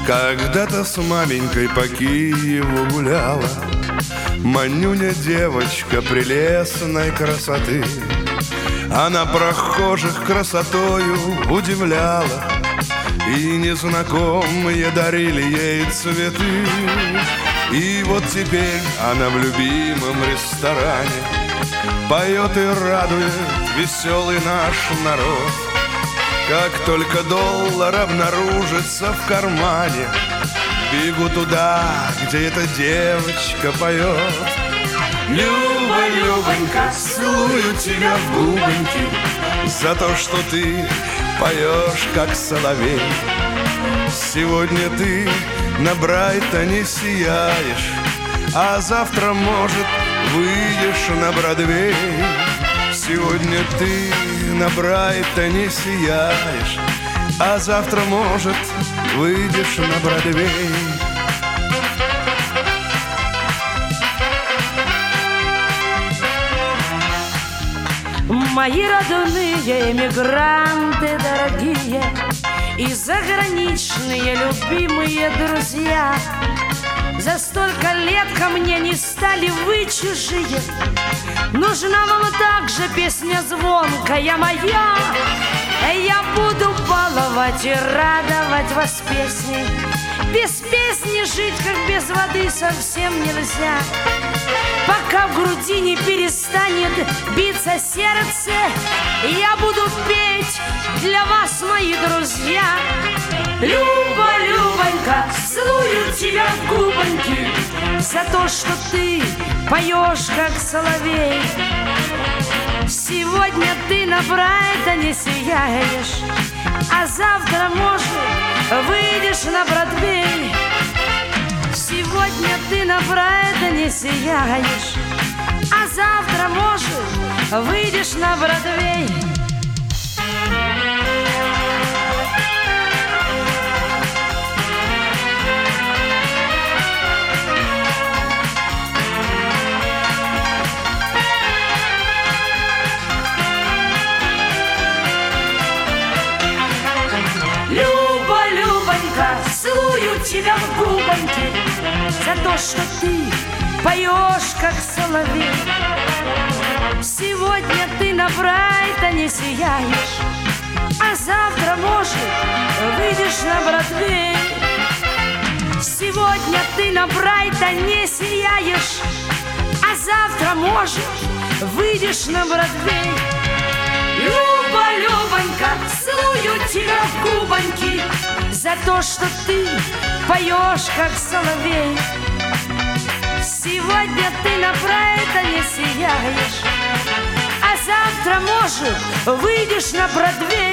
Когда-то с маменькой по Киеву гуляла Манюня девочка прелестной красоты. Она прохожих красотою удивляла, и незнакомые дарили ей цветы. И вот теперь она в любимом ресторане поет и радует веселый наш народ. Как только доллар обнаружится в кармане, бегу туда, где эта девочка поет. Люба, Любонька, целую тебя в губоньки за то, что ты поешь, как соловей. Сегодня ты на Брайтоне сияешь, а завтра, может, выйдешь на Бродвей. Сегодня ты на Брайтоне сияешь, а завтра, может, выйдешь на Бродвей. Мои родные эмигранты дорогие и заграничные любимые друзья, за столько лет ко мне не стали вы чужие. Нужна вам также песня звонкая моя. Я буду баловать и радовать вас песней. Без песни жить, как без воды, совсем нельзя. Пока в груди не перестанет биться сердце, я буду петь для вас, мои друзья. Люба, Любонька, целую тебя в губоньки за то, что ты поешь, как соловей. Сегодня ты на Брайтоне сияешь, а завтра, может, выйдешь на Бродвей. Сегодня ты на Брайтоне сияешь, а завтра, может, выйдешь на Бродвей. Люба, Любонька, целую тебя в губоньки за то, что ты поешь, как соловей. Сегодня ты на Брайтоне сияешь, а завтра, может, выйдешь на Бродвей. Сегодня ты на Брайтоне сияешь, а завтра, может, выйдешь на Бродвей. Люба, Любонька, целую тебя в губоньки за то, что ты поешь, как соловей. Сегодня ты на Брайтоне сияешь, а завтра, может, выйдешь на Бродвей.